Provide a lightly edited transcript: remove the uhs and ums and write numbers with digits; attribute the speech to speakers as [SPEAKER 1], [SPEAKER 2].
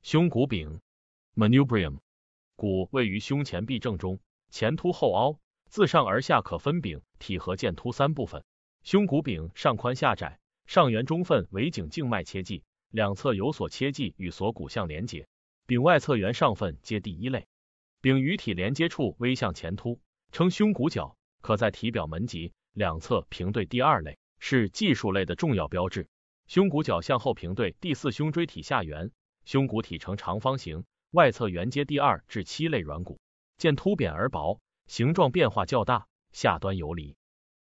[SPEAKER 1] 胸骨柄 Manubrium， 骨位于胸前臂正中，前凸后凹，自上而下可分柄、体和剑突三部分。胸骨柄上宽下窄，上缘中分为颈静脉切迹，两侧有所切迹与锁骨相连接，柄外侧缘上分皆第一类。柄与体连接处微向前凸，称胸骨角，可在体表门棘两侧平对第二类，是技术类的重要标志。胸骨角向后平对第四胸椎体下缘，胸骨体呈长方形，外侧缘接第2至7类软骨，剑凸扁而薄，形状变化较大，下端游离。